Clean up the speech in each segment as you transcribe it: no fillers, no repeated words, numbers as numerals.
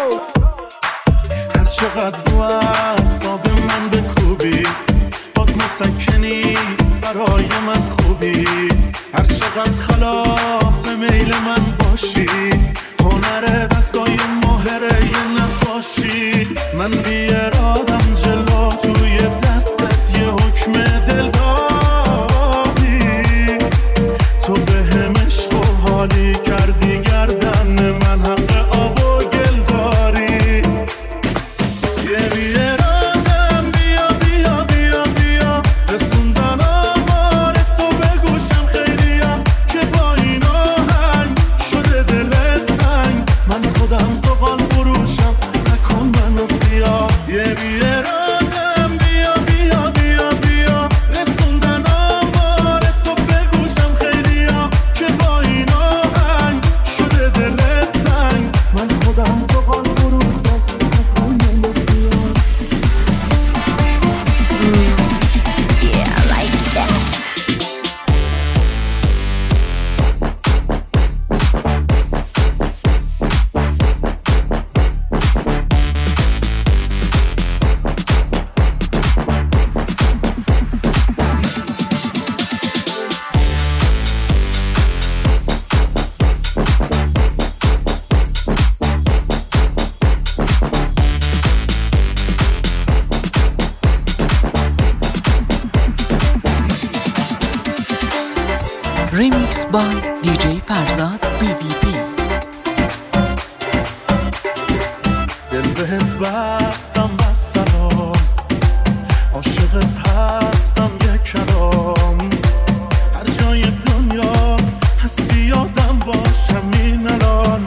هر چقدر رو اعصاب من بکوبی باز مسکنی برای من خوبی، هر چقدر خلاف میل من باشی، هنر دستای ماهره یه نباشی. من بی ارادم جلو توی دستت یه حکم دل دادی، تو به هم عشق و حالی کردی گردن من حق آب و گل داری. یه بی ارادم بیا بیا بیا بیا رسوندن آمار تو به گوشم خیلیم که با این آهنگ شده دلت تنگ، من خودم زغال فروشم نکن منو سیاه. یه بی ارادم بیا بیا بیا بیا رسوندن آمار تو به گوشم خیلیم که با این آهنگ شده دلت تنگ، من خودم زغال فروشم نکن منو سیاه. Yeah, like that. Remix by DJ Farzad BVP. دل بهت بستم بس سلام، عاشقت هستم یک کلام، هر جای دنیا هستی یادم باشم این الان،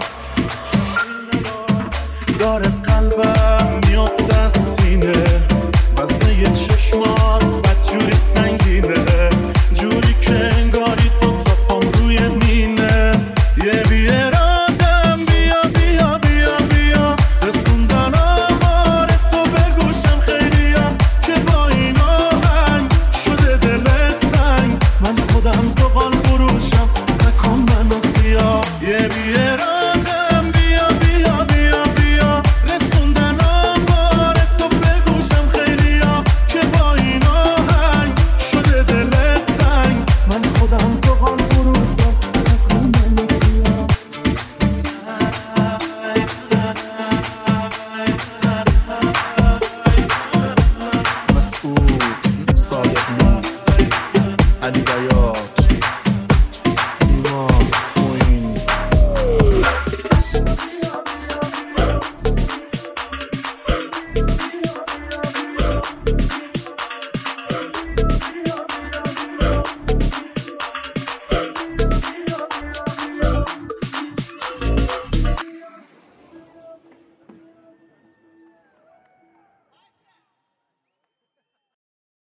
داره قلبم میافت از سینه وزنه چشمان